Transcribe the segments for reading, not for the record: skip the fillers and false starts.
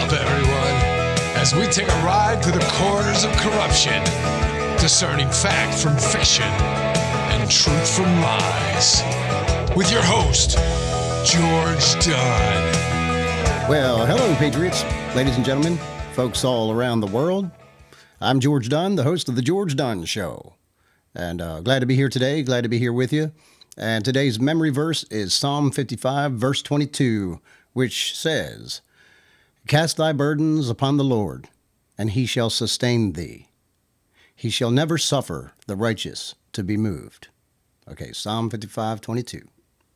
up, everyone, as we take a ride through the corridors of corruption, discerning fact from fiction and truth from lies. With your host, George Dunn. Well, hello, Patriots, ladies and gentlemen, folks all around the world. I'm George Dunn, the host of The George Dunn Show. And glad to be here today, glad to be here with you. And today's memory verse is Psalm 55, verse 22, which says, "Cast thy burdens upon the Lord, and he shall sustain thee. He shall never suffer the righteous to be moved." Okay, Psalm 55, 22.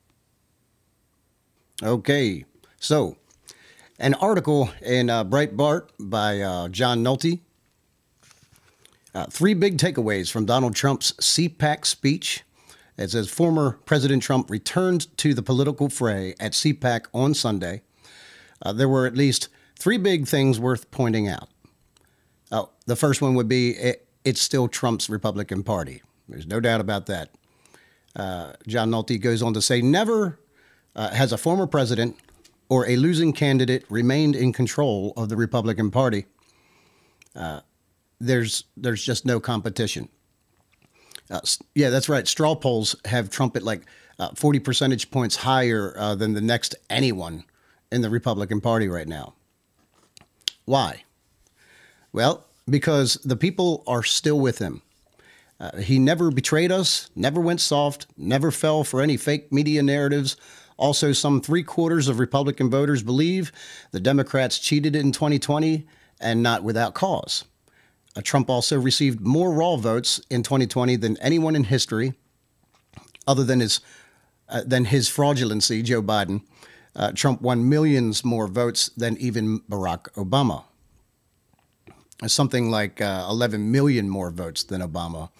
Okay, so an article in Breitbart by John Nolte. 3 big takeaways from Donald Trump's CPAC speech. It says former President Trump returned to the political fray at CPAC on Sunday. There were at least 3 big things worth pointing out. The first one would be it's still Trump's Republican Party. There's no doubt about that. John Nolte goes on to say, never has a former president or a losing candidate remained in control of the Republican Party. There's just no competition. Yeah, that's right. Straw polls have Trump at like 40 percentage points higher than the next anyone in the Republican Party right now. Why? Well, because the people are still with him. He never betrayed us, never went soft, never fell for any fake media narratives. Also, some 3/4 of Republican voters believe the Democrats cheated in 2020 and not without cause. Trump also received more raw votes in 2020 than anyone in history, other than his fraudulency, Joe Biden. Trump won millions more votes than even Barack Obama. Something like 11 million more votes than Obama.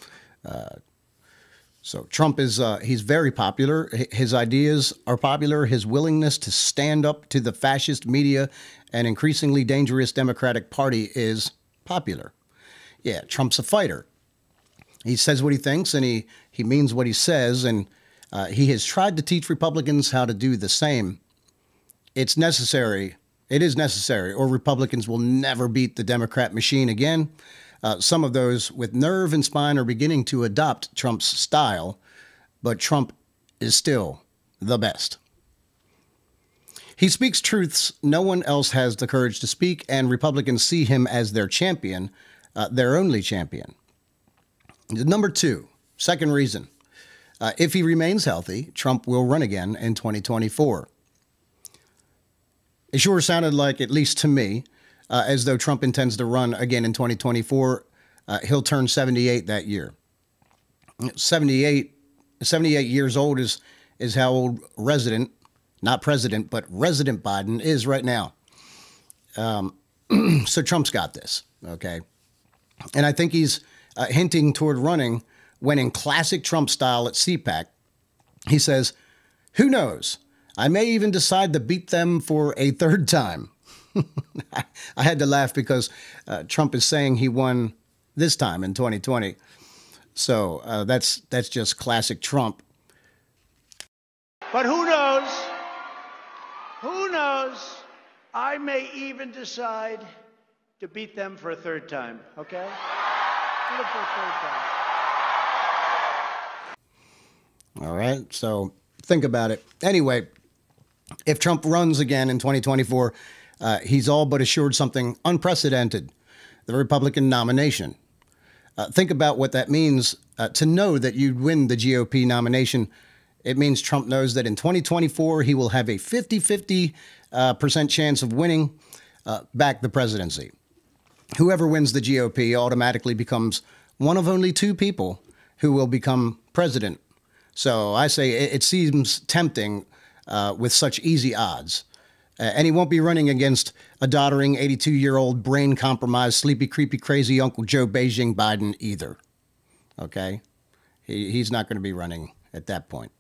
So Trump is he's very popular. His ideas are popular. His willingness to stand up to the fascist media and increasingly dangerous Democratic Party is popular. Yeah, Trump's a fighter. He says what he thinks, and he means what he says, and he has tried to teach Republicans how to do the same. It's necessary. It is necessary, or Republicans will never beat the Democrat machine again. Some of those with nerve and spine are beginning to adopt Trump's style, but Trump is still the best. He speaks truths no one else has the courage to speak, and Republicans see him as their champion. Their only champion. Number 2, second reason. If he remains healthy, Trump will run again in 2024. It sure sounded like, at least to me, as though Trump intends to run again in 2024. He'll turn 78 that year. 78 years old is how old not president, but resident Biden is right now. So Trump's got this, okay? And I think he's hinting toward running when, in classic Trump style at CPAC, he says, "Who knows? I may even decide to beat them for a third time." I had to laugh because Trump is saying he won this time in 2020. So that's just classic Trump. But who knows? Who knows? I may even decide to beat them for a third time, okay? For a third time. All right, so think about it. Anyway, if Trump runs again in 2024, he's all but assured something unprecedented, the Republican nomination. Think about what that means to know that you'd win the GOP nomination. It means Trump knows that in 2024, he will have a 50-50% chance of winning back the presidency. Whoever wins the GOP automatically becomes one of only 2 people who will become president. So I say it seems tempting with such easy odds. And he won't be running against a doddering 82-year-old brain-compromised, sleepy, creepy, crazy Uncle Joe Beijing Biden either. Okay? He's not going to be running at that point.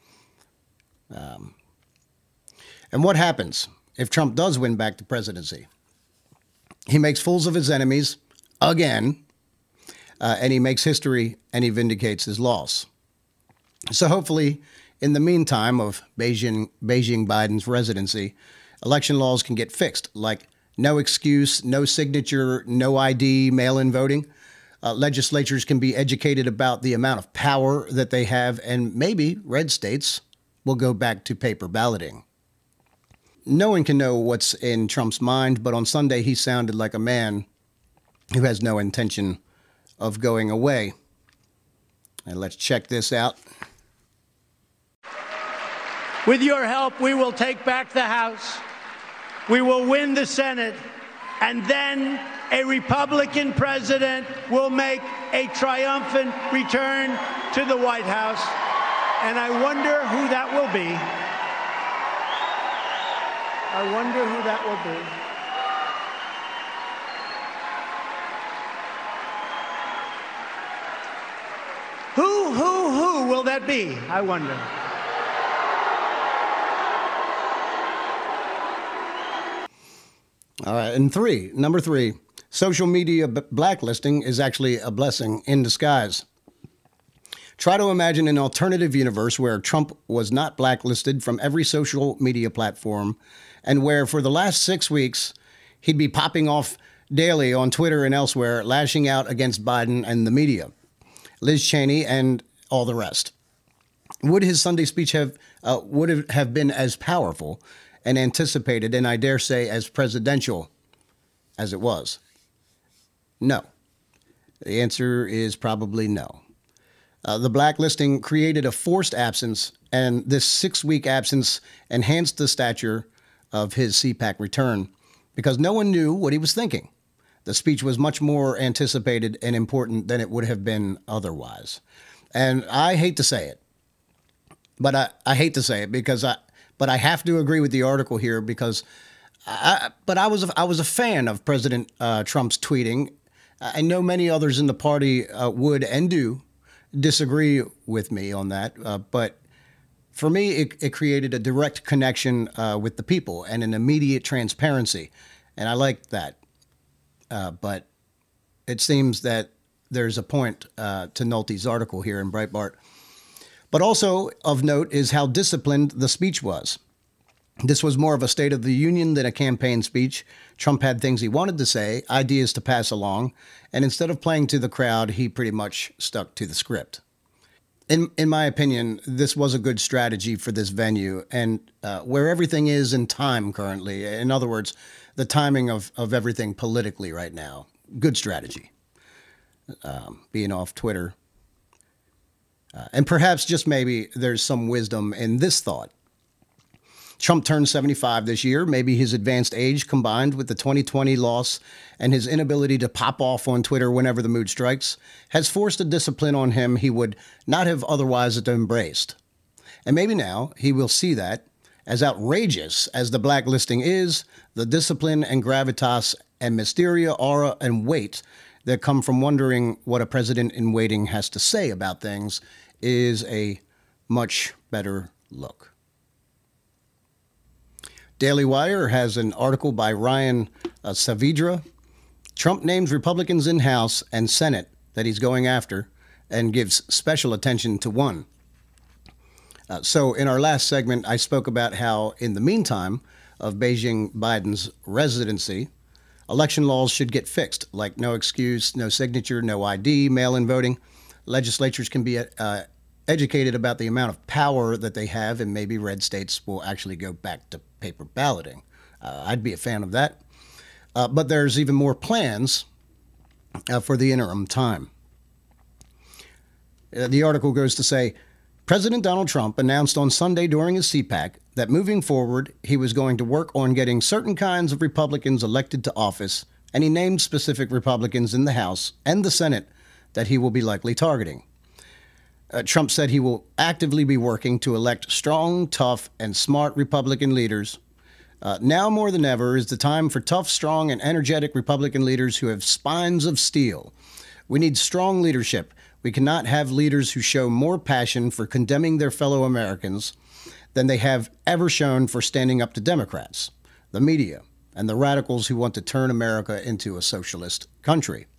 And what happens if Trump does win back the presidency? He makes fools of his enemies again, and he makes history, and he vindicates his loss. So hopefully, in the meantime of Beijing Biden's residency, election laws can get fixed, like no excuse, no signature, no ID, mail-in voting. Legislatures can be educated about the amount of power that they have, and maybe red states will go back to paper balloting. No one can know what's in Trump's mind, but on Sunday he sounded like a man who has no intention of going away. And let's check this out. With your help, we will take back the House. We will win the Senate. And then a Republican president will make a triumphant return to the White House. And I wonder who that will be. I wonder who that will be. Who will that be? I wonder. All right, and number three, social media blacklisting is actually a blessing in disguise. Try to imagine an alternative universe where Trump was not blacklisted from every social media platform and where for the last 6 weeks, he'd be popping off daily on Twitter and elsewhere, lashing out against Biden and the media, Liz Cheney, and all the rest. Would his Sunday speech have been as powerful and anticipated, and I dare say as presidential as it was? No. The answer is probably no. The blacklisting created a forced absence, and this 6-week absence enhanced the stature of his CPAC return because no one knew what he was thinking. The speech was much more anticipated and important than it would have been otherwise. And I hate to say it, but I hate to say it because I have to agree with the article here because I was a fan of President Trump's tweeting. I know many others in the party would and do disagree with me on that, but for me, it created a direct connection with the people and an immediate transparency, and I liked that. But it seems that there's a point to Nolte's article here in Breitbart. But also of note is how disciplined the speech was. This was more of a State of the Union than a campaign speech. Trump had things he wanted to say, ideas to pass along, and instead of playing to the crowd, he pretty much stuck to the script. In my opinion, this was a good strategy for this venue and where everything is in time currently. In other words, the timing of everything politically right now. Good strategy. Being off Twitter. And perhaps just maybe there's some wisdom in this thought. Trump turned 75 this year. Maybe his advanced age combined with the 2020 loss and his inability to pop off on Twitter whenever the mood strikes has forced a discipline on him he would not have otherwise embraced. And maybe now he will see that, as outrageous as the blacklisting is, the discipline and gravitas and mysteria, aura, and weight that come from wondering what a president in waiting has to say about things is a much better look. Daily Wire has an article by Ryan Saavedra. Trump names Republicans in House and Senate that he's going after and gives special attention to one. So in our last segment, I spoke about how in the meantime of Beijing Biden's residency, election laws should get fixed, like no excuse, no signature, no ID, mail-in voting. Legislatures can be educated about the amount of power that they have, and maybe red states will actually go back to paper balloting. I'd be a fan of that. But there's even more plans for the interim time. The article goes to say, President Donald Trump announced on Sunday during his CPAC that moving forward, he was going to work on getting certain kinds of Republicans elected to office, and he named specific Republicans in the House and the Senate that he will be likely targeting. Trump said he will actively be working to elect strong, tough, and smart Republican leaders. Now more than ever is the time for tough, strong, and energetic Republican leaders who have spines of steel. We need strong leadership. We cannot have leaders who show more passion for condemning their fellow Americans than they have ever shown for standing up to Democrats, the media, and the radicals who want to turn America into a socialist country.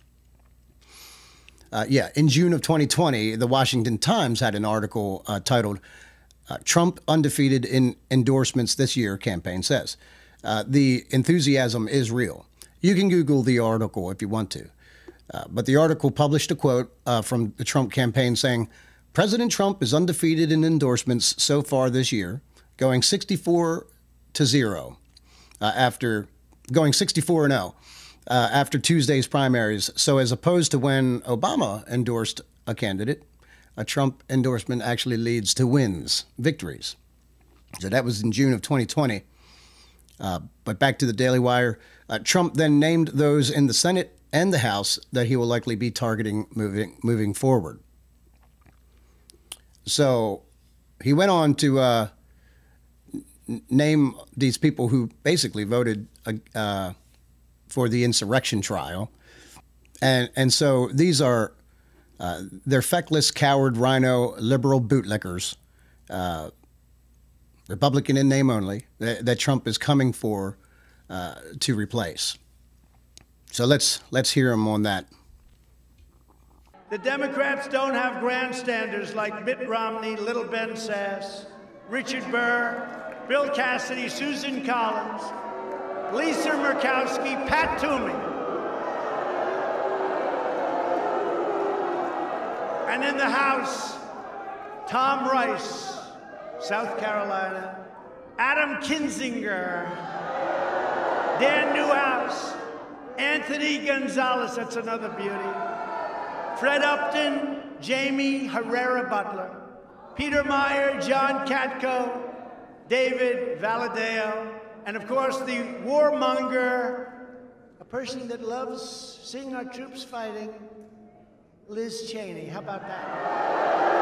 In June of 2020, the Washington Times had an article titled, Trump undefeated in endorsements this year, campaign says. The enthusiasm is real. You can Google the article if you want to. But the article published a quote from the Trump campaign saying, President Trump is undefeated in endorsements so far this year, going 64-0 after going 64-0 after Tuesday's primaries. So as opposed to when Obama endorsed a candidate, a Trump endorsement actually leads to wins, victories. So that was in June of 2020. But back to the Daily Wire, Trump then named those in the Senate and the House that he will likely be targeting moving forward. So he went on to name these people who basically voted for the insurrection trial. And so these are, they're feckless, coward, rhino, liberal bootlickers, Republican in name only, that Trump is coming for to replace. So let's hear him on that. The Democrats don't have grandstanders like Mitt Romney, Little Ben Sass, Richard Burr, Bill Cassidy, Susan Collins, Lisa Murkowski, Pat Toomey. And in the House, Tom Rice, South Carolina, Adam Kinzinger, Dan Newhouse, Anthony Gonzalez, that's another beauty, Fred Upton, Jamie Herrera Butler, Peter Meyer, John Katko, David Valadao, and of course the warmonger, a person that loves seeing our troops fighting, Liz Cheney. How about that?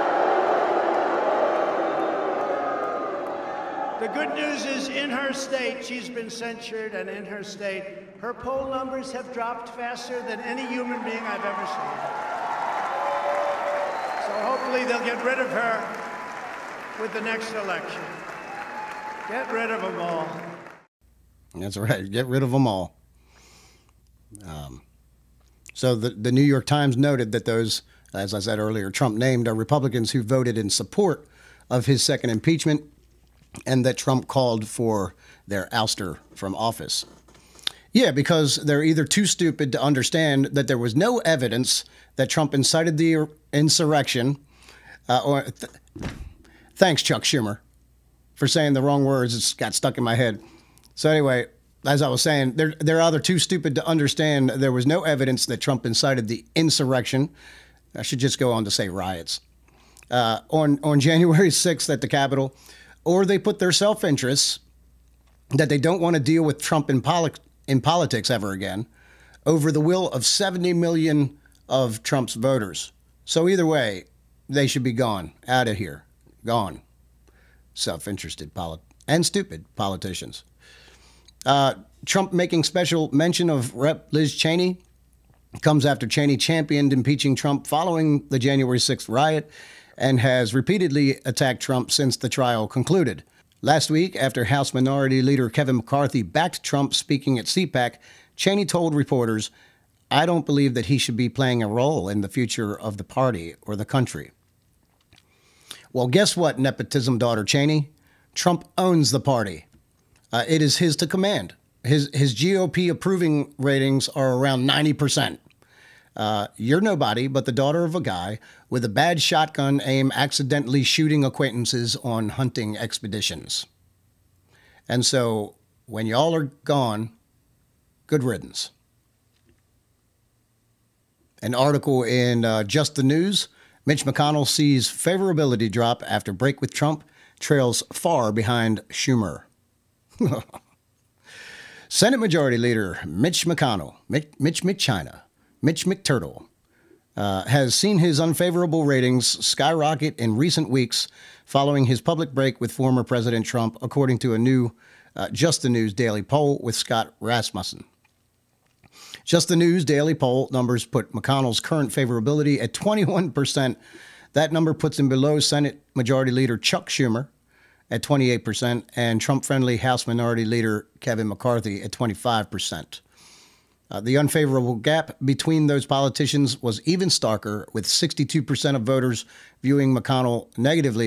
The good news is in her state, she's been censured, and in her state, her poll numbers have dropped faster than any human being I've ever seen. So hopefully they'll get rid of her with the next election. Get rid of them all. That's right. Get rid of them all. So the New York Times noted that those, as I said earlier, Trump named are Republicans who voted in support of his second impeachment, and that Trump called for their ouster from office. Yeah, because they're either too stupid to understand that there was no evidence that Trump incited the insurrection, thanks, Chuck Schumer, for saying the wrong words. It's got stuck in my head. So anyway, as I was saying, they're either too stupid to understand there was no evidence that Trump incited the insurrection. I should just go on to say riots. On January 6th at the Capitol, or they put their self-interests that they don't want to deal with Trump in politics ever again over the will of 70 million of Trump's voters. So either way, they should be gone, out of here, gone. Self-interested and stupid politicians. Trump making special mention of Rep. Liz Cheney comes after Cheney championed impeaching Trump following the January 6th riot and has repeatedly attacked Trump since the trial concluded. Last week, after House Minority Leader Kevin McCarthy backed Trump speaking at CPAC, Cheney told reporters, "I don't believe that he should be playing a role in the future of the party or the country." Well, guess what, nepotism daughter Cheney? Trump owns the party. It is his to command. His GOP approving ratings are around 90%. You're nobody but the daughter of a guy with a bad shotgun aim accidentally shooting acquaintances on hunting expeditions. And so when y'all are gone, good riddance. An article in Just the News, Mitch McConnell sees favorability drop after break with Trump, trails far behind Schumer. Senate Majority Leader Mitch McConnell, Mitch McTurtle, has seen his unfavorable ratings skyrocket in recent weeks following his public break with former President Trump, according to a new Just the News daily poll with Scott Rasmussen. Just the News daily poll numbers put McConnell's current favorability at 21%. That number puts him below Senate Majority Leader Chuck Schumer at 28% and Trump-friendly House Minority Leader Kevin McCarthy at 25%. The unfavorable gap between those politicians was even starker, with 62% of voters viewing McConnell negatively,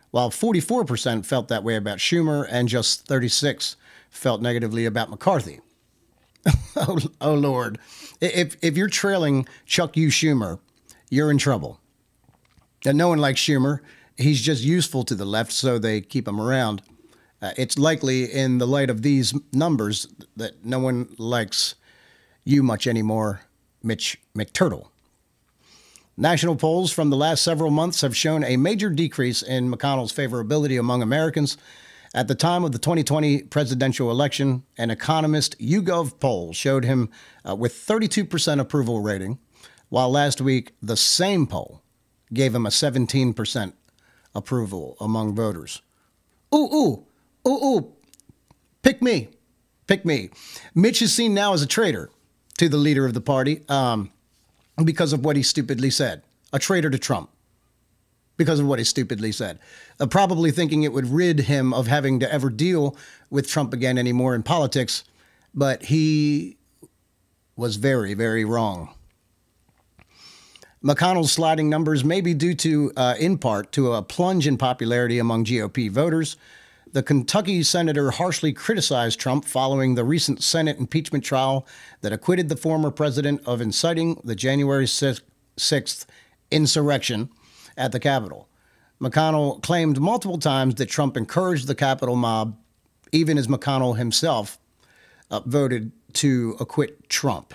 while 44% felt that way about Schumer and just 36% felt negatively about McCarthy. Oh, Lord. If you're trailing Chuck U. Schumer, you're in trouble. And no one likes Schumer. He's just useful to the left, so they keep him around. It's likely in the light of these numbers that no one likes you much anymore, Mitch McTurtle. National polls from the last several months have shown a major decrease in McConnell's favorability among Americans. At the time of the 2020 presidential election, an Economist YouGov poll showed him with 32% approval rating, while last week the same poll gave him a 17% approval among voters. Ooh, pick me. Mitch is seen now as a traitor to the leader of the party because of what he stupidly said. A traitor to Trump because of what he stupidly said. Probably thinking it would rid him of having to ever deal with Trump again anymore in politics, but he was very, very wrong. McConnell's sliding numbers may be due to, in part, to a plunge in popularity among GOP voters. The Kentucky senator harshly criticized Trump following the recent Senate impeachment trial that acquitted the former president of inciting the January 6th insurrection at the Capitol. McConnell claimed multiple times that Trump encouraged the Capitol mob, even as McConnell himself voted to acquit Trump.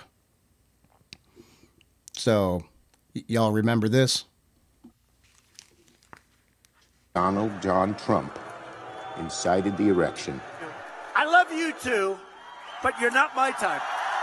So, y'all remember this? Donald John Trump incited the election. I love you too, but you're not my type.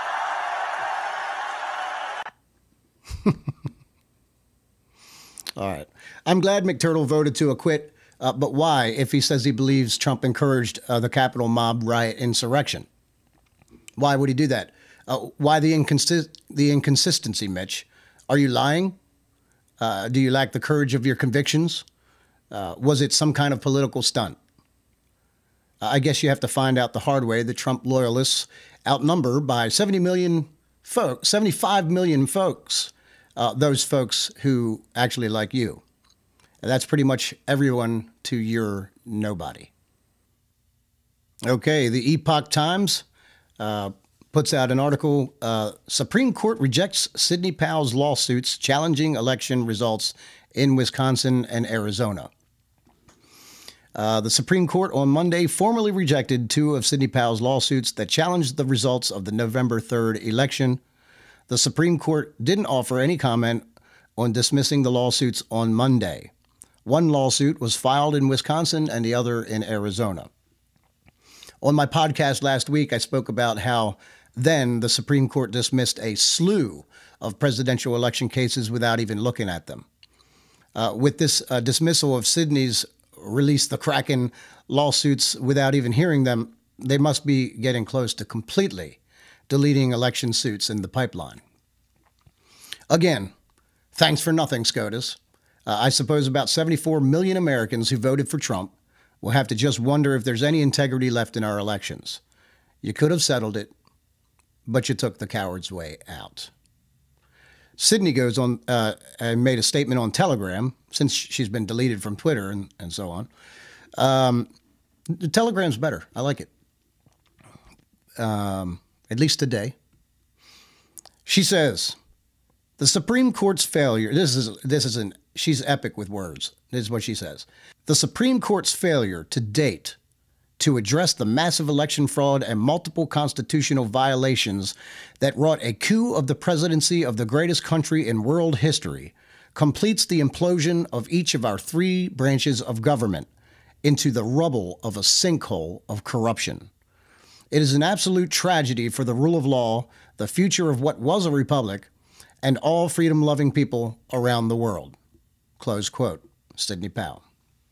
All right. I'm glad McTurtle voted to acquit, but why if he says he believes Trump encouraged the Capitol mob riot insurrection? Why would he do that? Why the inconsistency, Mitch? Are you lying? Do you lack the courage of your convictions? Was it some kind of political stunt? I guess you have to find out the hard way that Trump loyalists outnumber by 75 million folks, those folks who actually like you. And that's pretty much everyone to your nobody. Okay, the Epoch Times puts out an article, Supreme Court rejects Sidney Powell's lawsuits challenging election results in Wisconsin and Arizona. The Supreme Court on Monday formally rejected two of Sidney Powell's lawsuits that challenged the results of the November 3rd election. The Supreme Court didn't offer any comment on dismissing the lawsuits on Monday. One lawsuit was filed in Wisconsin and the other in Arizona. On my podcast last week, I spoke about how then the Supreme Court dismissed a slew of presidential election cases without even looking at them. With this dismissal of Sidney's release the Kraken lawsuits without even hearing them, they must be getting close to completely deleting election suits in the pipeline. Again, thanks for nothing, SCOTUS. I suppose about 74 million Americans who voted for Trump will have to just wonder if there's any integrity left in our elections. You could have settled it, but you took the coward's way out. Sidney goes on and made a statement on Telegram, since she's been deleted from Twitter and so on. The Telegram's better. I like it. At least today. She says, the Supreme Court's failure, she's epic with words. This is what she says. The Supreme Court's failure to date to address the massive election fraud and multiple constitutional violations that wrought a coup of the presidency of the greatest country in world history completes the implosion of each of our three branches of government into the rubble of a sinkhole of corruption. It is an absolute tragedy for the rule of law, the future of what was a republic, and all freedom-loving people around the world. Close quote. Sidney Powell.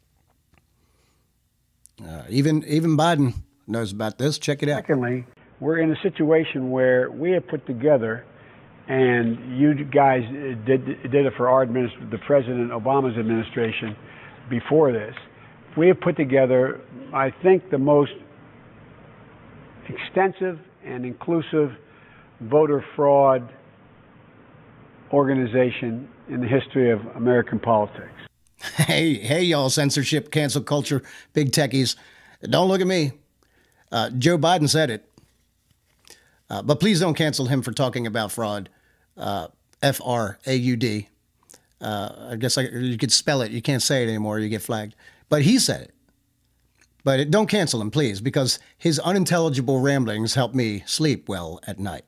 Even Biden knows about this. Check it out. Secondly, we're in a situation where we have put together, and you guys did it for our the President Obama's administration before this. We have put together, I think, the most extensive and inclusive voter fraud organization in the history of American politics. Hey, y'all, censorship, cancel culture, big techies. Don't look at me. Joe Biden said it. But please don't cancel him for talking about fraud. F-R-A-U-D. I guess you could spell it. You can't say it anymore. You get flagged. But he said it. But don't cancel him, please, because his unintelligible ramblings help me sleep well at night.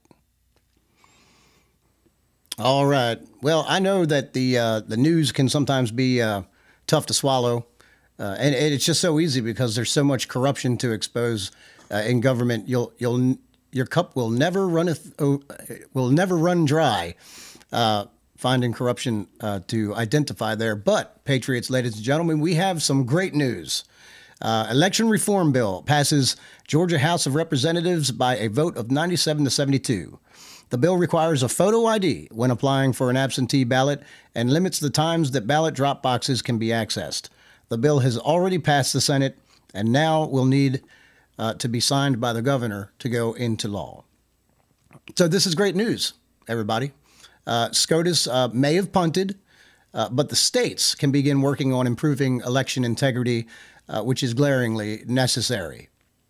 All right. Well, I know that the news can sometimes be tough to swallow, and it's just so easy because there's so much corruption to expose in government. Your cup will never run dry. Finding corruption to identify there. But, Patriots, ladies and gentlemen, we have some great news. Election reform bill passes Georgia House of Representatives by a vote of 97 to 72. The bill requires a photo ID when applying for an absentee ballot and limits the times that ballot drop boxes can be accessed. The bill has already passed the Senate and now will need to be signed by the governor to go into law. So this is great news, everybody. SCOTUS may have punted, but the states can begin working on improving election integrity, which is glaringly necessary.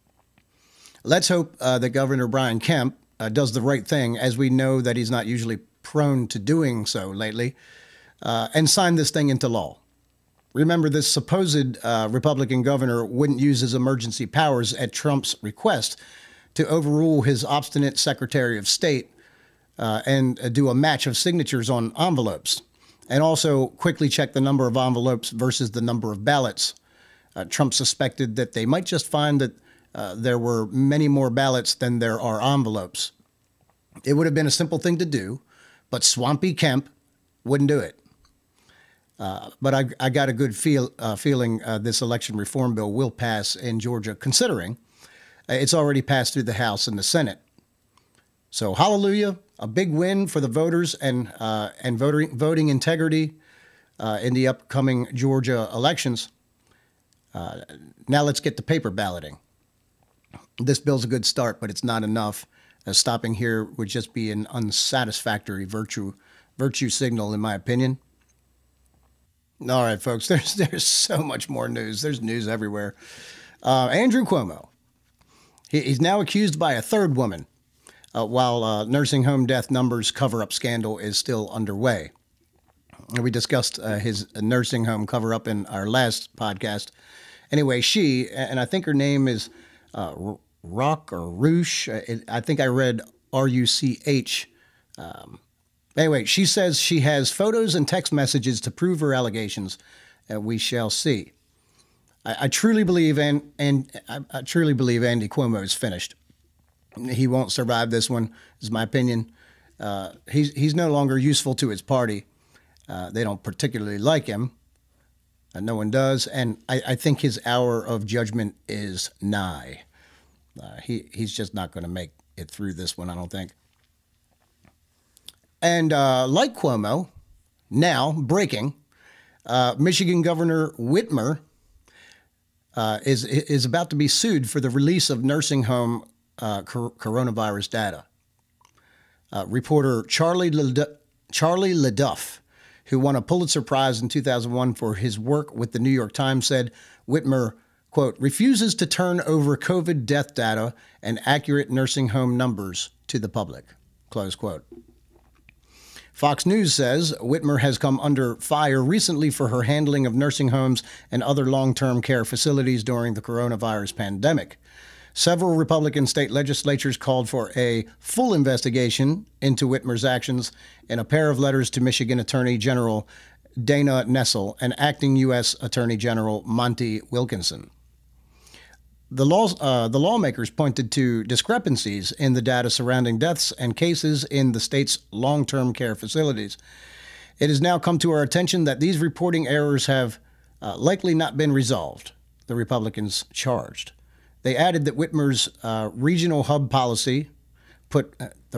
Let's hope that Governor Brian Kemp does the right thing, as we know that he's not usually prone to doing so lately, and sign this thing into law. Remember, this supposed Republican governor wouldn't use his emergency powers at Trump's request to overrule his obstinate Secretary of State and do a match of signatures on envelopes, and also quickly check the number of envelopes versus the number of ballots. Trump suspected that they might just find that there were many more ballots than there are envelopes. It would have been a simple thing to do, but Swampy Kemp wouldn't do it. But I got a good feeling this election reform bill will pass in Georgia, considering it's already passed through the House and the Senate. So hallelujah, a big win for the voters and voting integrity in the upcoming Georgia elections. Now let's get to paper balloting. This bill's a good start, but it's not enough. Stopping here would just be an unsatisfactory virtue signal, in my opinion. All right, folks, there's so much more news. There's news everywhere. Andrew Cuomo, he's now accused by a third woman, while nursing home death numbers cover-up scandal is still underway. We discussed his nursing home cover-up in our last podcast. Anyway, she, and I think her name is Rock or Roosh. I think I read R-U-C-H. Anyway, she says she has photos and text messages to prove her allegations. We shall see. I truly believe, I truly believe Andy Cuomo is finished. He won't survive this one, is my opinion. He's no longer useful to his party. They don't particularly like him. No one does, and I think his hour of judgment is nigh. He's just not going to make it through this one, I don't think. And like Cuomo, now breaking, Michigan Governor Whitmer is about to be sued for the release of nursing home coronavirus data. Reporter Charlie LeDuff, who won a Pulitzer Prize in 2001 for his work with the New York Times, said Whitmer, quote, refuses to turn over COVID death data and accurate nursing home numbers to the public, close quote. Fox News says Whitmer has come under fire recently for her handling of nursing homes and other long-term care facilities during the coronavirus pandemic. Several Republican state legislatures called for a full investigation into Whitmer's actions in a pair of letters to Michigan Attorney General Dana Nessel and acting U.S. Attorney General Monty Wilkinson. The lawmakers pointed to discrepancies in the data surrounding deaths and cases in the state's long-term care facilities. It has now come to our attention that these reporting errors have likely not been resolved, the Republicans charged. They added that Whitmer's regional hub policy put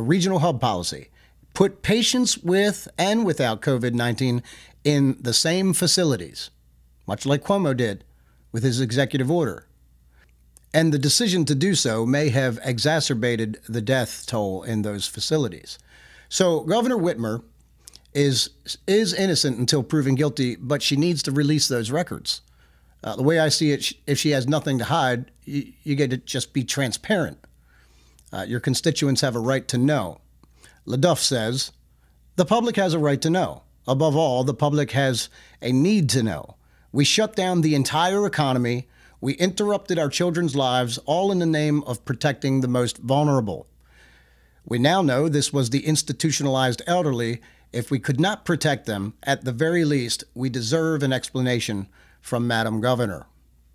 patients with and without COVID-19 in the same facilities, much like Cuomo did with his executive order. And the decision to do so may have exacerbated the death toll in those facilities. So Governor Whitmer is innocent until proven guilty, but she needs to release those records. The way I see it, if she has nothing to hide, you get to just be transparent. Your constituents have a right to know. LaDuff says, the public has a right to know. Above all, the public has a need to know. We shut down the entire economy. We interrupted our children's lives, all in the name of protecting the most vulnerable. We now know this was the institutionalized elderly. If we could not protect them, at the very least, we deserve an explanation from Madam Governor.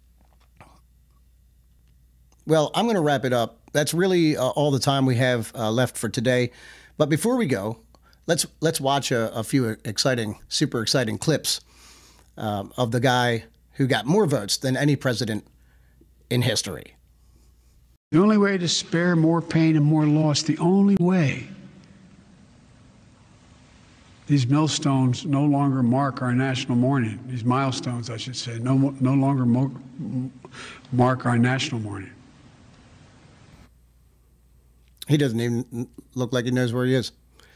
Well, I'm going to wrap it up. That's really all the time we have left for today. But before we go, let's watch a few super exciting clips of the guy who got more votes than any president in history. The only way to spare more pain and more loss, the only way. These millstones no longer mark our national mourning. These milestones, I should say, no longer mark our national mourning. He doesn't even look like he knows where he is.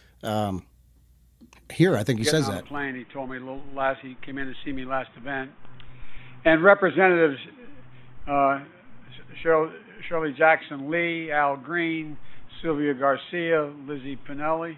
Here, I think he says on that. The plane, he told me he came in to see me last event, and Representatives Shirley Jackson Lee, Al Green, Sylvia Garcia, Lizzie Pinelli,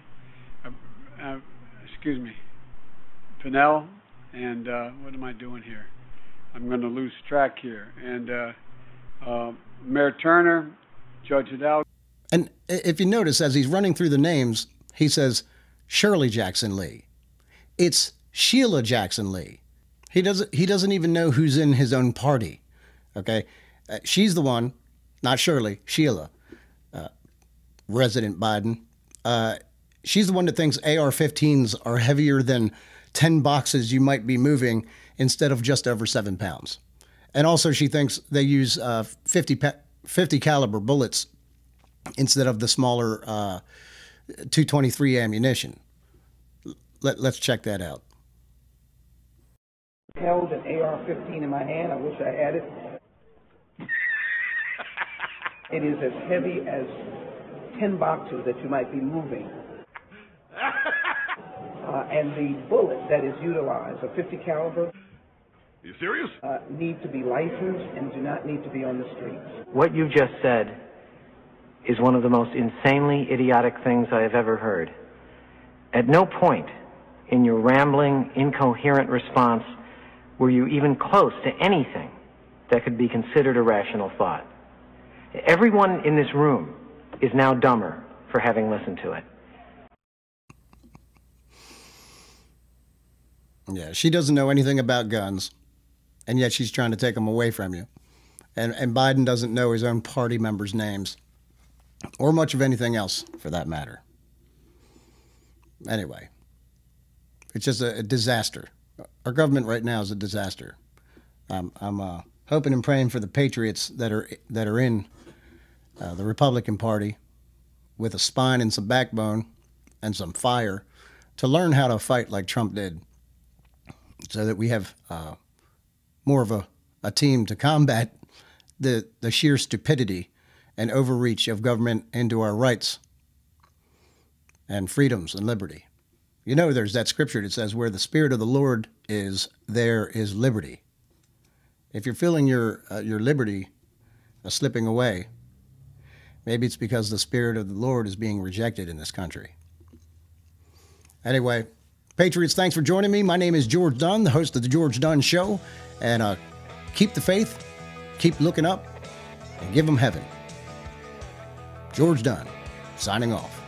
Pinell, and what am I doing here? I'm going to lose track here. And Mayor Turner, Judge Hidalgo. And if you notice, as he's running through the names, he says Shirley Jackson Lee. It's Sheila Jackson Lee. He doesn't even know who's in his own party. Okay, she's the one, not Shirley, Sheila, Resident Biden. She's the one that thinks AR-15s are heavier than 10 boxes you might be moving instead of just over 7 pounds. And also she thinks they use 50 caliber bullets instead of the smaller 223 ammunition. Let's check that out. Held an AR-15 in my hand. I wish I had it. It is as heavy as 10 boxes that you might be moving. And the bullet that is utilized, a 50 caliber, you serious? Need to be licensed and do not need to be on the streets. What you just said is one of the most insanely idiotic things I have ever heard. At no point in your rambling, incoherent response were you even close to anything that could be considered a rational thought. Everyone in this room is now dumber for having listened to it. Yeah, she doesn't know anything about guns, and yet she's trying to take them away from you. And Biden doesn't know his own party members' names, or much of anything else, for that matter. Anyway, it's just a disaster. Our government right now is a disaster. I'm hoping and praying for the patriots that are in the Republican Party with a spine and some backbone and some fire to learn how to fight like Trump did, so that we have more of a team to combat the sheer stupidity and overreach of government into our rights and freedoms and liberty. You know, there's that scripture that says, where the Spirit of the Lord is, there is liberty. If you're feeling your liberty slipping away, maybe it's because the Spirit of the Lord is being rejected in this country. Anyway, Patriots, thanks for joining me. My name is George Dunn, the host of The George Dunn Show. And keep the faith, keep looking up, and give them heaven. George Dunn, signing off.